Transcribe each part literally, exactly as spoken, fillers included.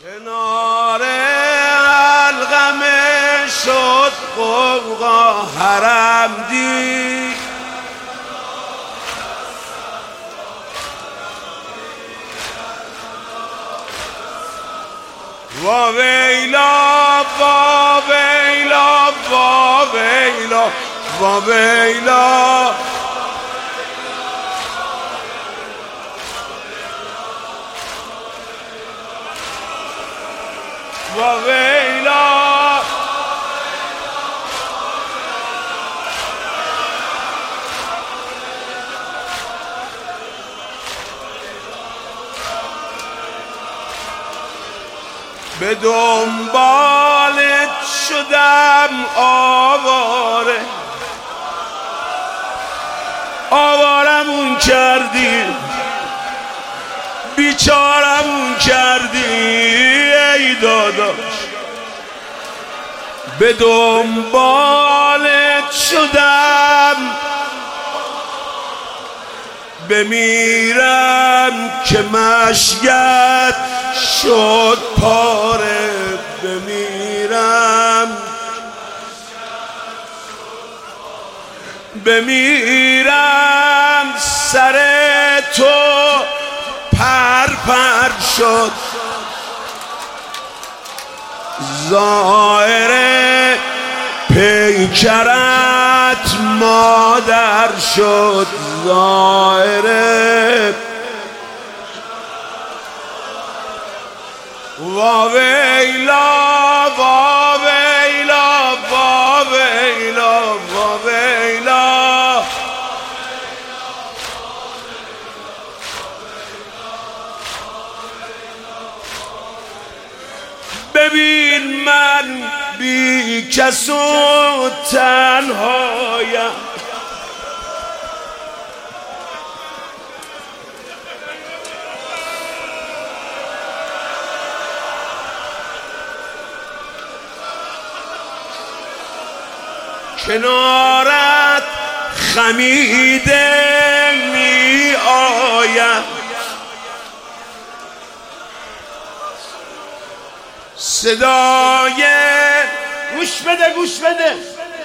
کنار القم شد غوغا حرم دید، وا ویلا وا ویلا وا ویلا وا ویلا وا ویلا به دنبالت شدم آواره، آوارمون کردی، بیچارمون کردی ای داداش. به دنبالت شدم بمیرم که مشیت شد پاره، بمیرم بمیرم سر تو پر پر شد، ظاهر پیکرت مادر شد، ظاهر وا ویلا وا ویلا وا ویلا وا ویلا ببین من بی کس و تنهایم، کنارت خمیده می آیم، صدای گوش بده گوش بده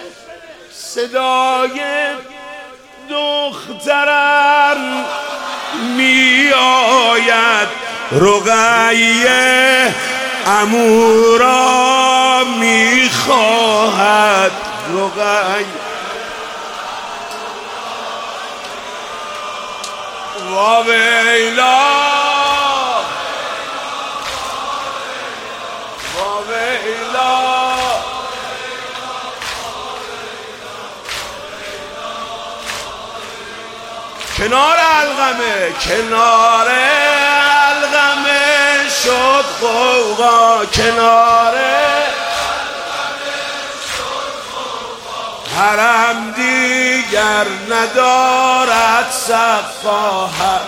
صدای دخترم می آید، رقیه عمو را می خواهد، رقیه وا ویلا وا ویلا کنار القمه کنار القمه شد غوغا، کنار حرم دیگر ندارد سقاها،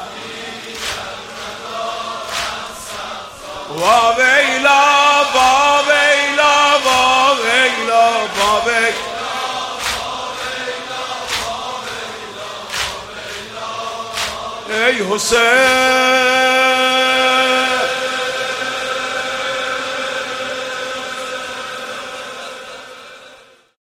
وا ویلا وا ویلا وا ویلا وا ویلا ای حسین